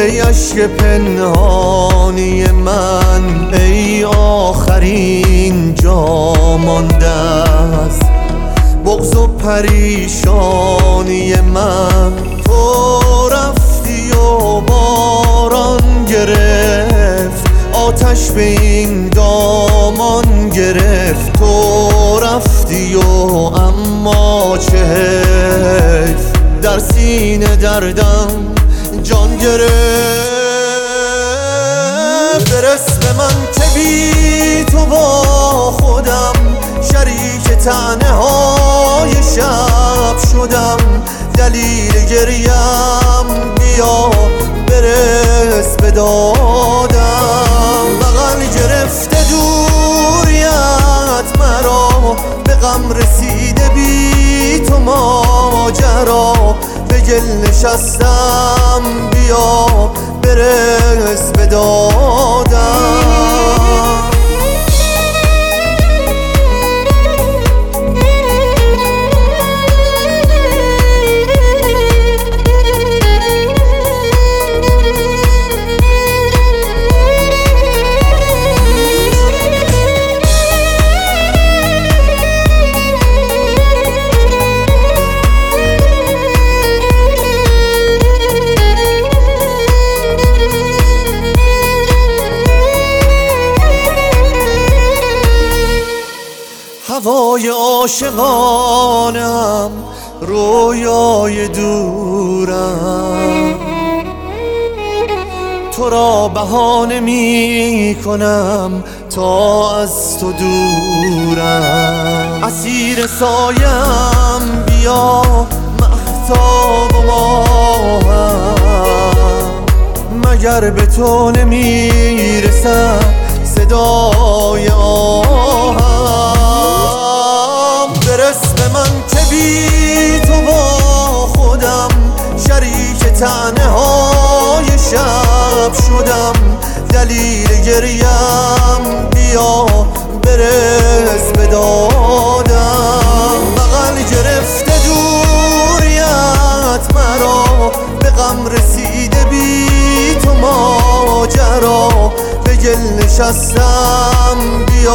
ای اشک پنهانی من، ای آخرین جا مانده است بغض و پریشانی من. تو رفتی و باران گرفت، آتش به این دامان گرفت. تو رفتی و اما چه حیف، در سینه دردم جان گرفت. برس به من که بی تو با خودم شریک طعنه های شب شدم. دلیل گریم بیا برس به دادم. بغل گرفته دوریت مرا، به غم رسیده بی تو ماجرا. به گل نشستم بیا برس به دادم. هوای عاشقانم، رویای دورم، تو را بهانه می کنم تا از تو دورم. اسیر سایم بیا مهتاب و ماهم، مگر به تو نمی رسد صدای آهم. برس به من که بی تو با خودم شریک طعنه های شب شدم. دلیل گریم بیا برس به دادم. بغل گرفته دوریت مرا، به غم رسیده بی تو ماجرا. به گل نشستم بیا